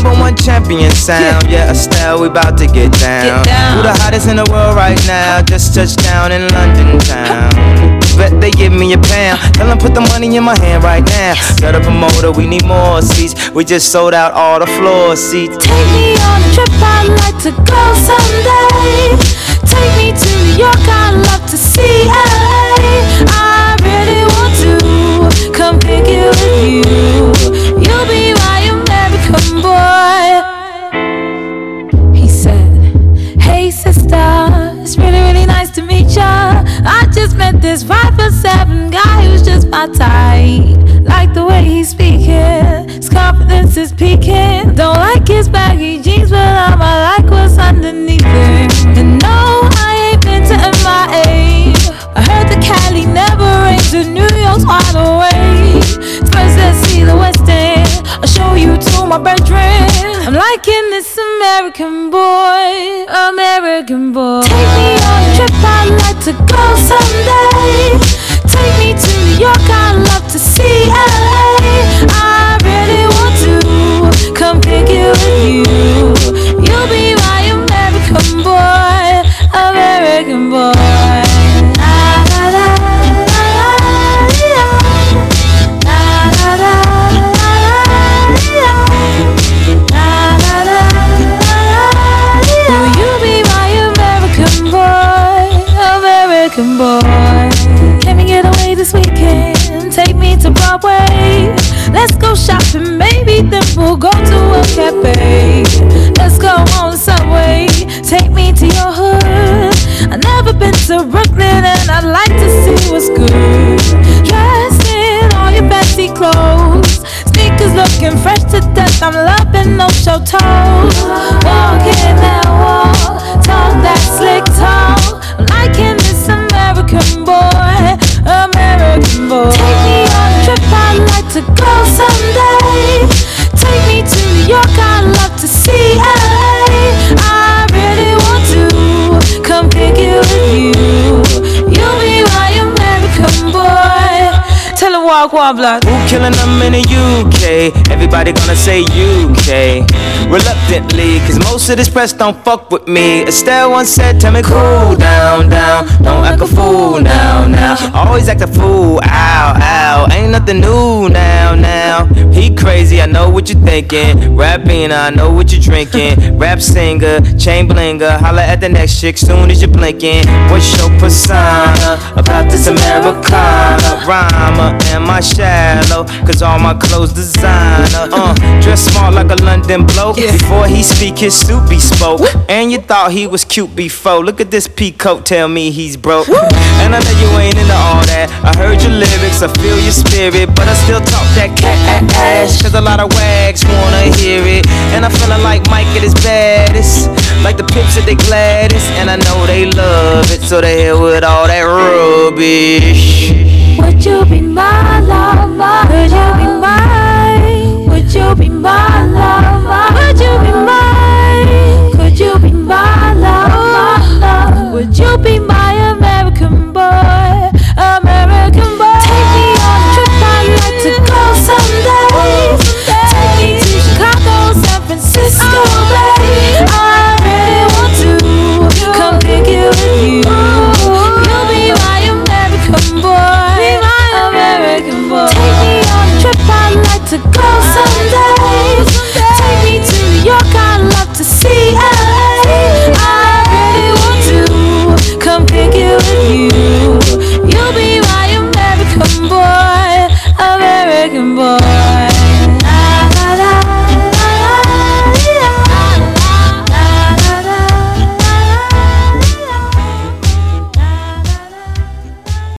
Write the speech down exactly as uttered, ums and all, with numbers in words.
number one champion sound. Yeah, Estelle, we about to get down. Get down. Who the hottest in the world right now? Just touched down in London town. Bet they give me a pound. Tell them put the money in my hand right now. Got a promoter, we need more seats. We just sold out all the floor seats. Take me on a trip, I'd like to go someday. Take me to New York, I'd love to see L A. I really want to come pick it with you. You'll be my American boy. He said, hey sister, it's really, really nice to meet ya. I just met this five foot seven guy who's just my type. Like the way he's speaking, his confidence is peaking. Don't like his baggy jeans, but I'ma like what's underneath it. And no, I ain't been to M I A. I heard the Cali never rains and New York's wide awake. First let's see the West End, I'll show you to my bedroom. I'm liking this American boy, American boy. Take me on a trip, I'd like to go someday. Take me to New York, I'd love to see L A. I really want to come pick it with you. You'll be my American boy, American boy. La, la, la, la, la, yeah. La, la, la, la, la, la, la. Will you be my American boy, American boy? Can we get away this weekend? Take me to Broadway. Let's go shopping, maybe then we'll go to a cafe. Let's go on the subway, take me to your hood. I've never been to Brooklyn and I'd like to see what's good. Dressed in all your fancy clothes, sneakers looking fresh to death. I'm loving no show toes. Walking that wall, talk that slick talk. I'm liking this American boy, American boy. Take me on a trip, I'd like to go someday. Take me to New York, I'd love to see L A. I really want to come pick it with you. You'll be my American boy. Tell him walk one block. Who killing them in the U K? Everybody gonna say U K. Reluctantly, cause most of this press don't fuck with me. Estelle once said, tell me cool down, down. Don't act a fool now, now. Always act a fool, ow, ow. Ain't nothing new now, now. He crazy, I know what you're thinking. Rapping, I know what you're drinking. Rap singer, chain blinger. Holla at the next chick soon as you're blinking. What's your persona about this Americana? Rhymer, am I shallow? Cause all my clothes designer. Uh, dress smart like a London bloke. Yeah. Before he speak, his suit be spoke. And you thought he was cute before. Look at this peacoat, tell me he's broke. And I know you ain't into all that. I heard your lyrics, I feel your spirit, but I still talk that cat ass. Cause a lot of wags wanna hear it. And I'm feeling like Mike at his baddest, like the pips at they gladdest. And I know they love it, so they hell with all that rubbish. Would you be my lover? Would you be mine? Would you be my lover? Would you be mine? Could you be my lover? Would you be my American boy? American boy. Take me on a trip, I'd like to go someday. Take me to Chicago, San Francisco, babe. I really want to come pick it with you. You'll be my American boy, American boy. Take me on a trip, I'd like to go